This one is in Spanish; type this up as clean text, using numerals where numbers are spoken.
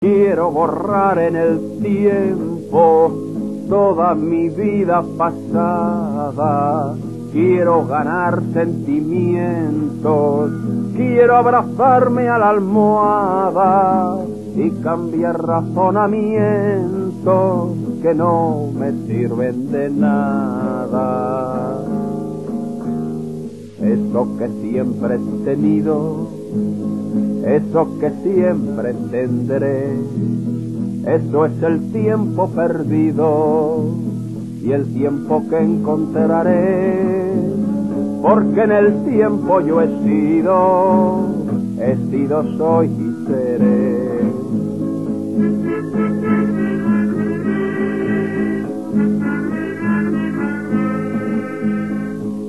Quiero borrar en el tiempo toda mi vida pasada. Quiero ganar sentimientos, quiero abrazarme a la almohada y cambiar razonamientos que no me sirven de nada. Eso que siempre he tenido, eso que siempre tendré, eso es el tiempo perdido y el tiempo que encontraré, porque en el tiempo yo he sido, soy y seré.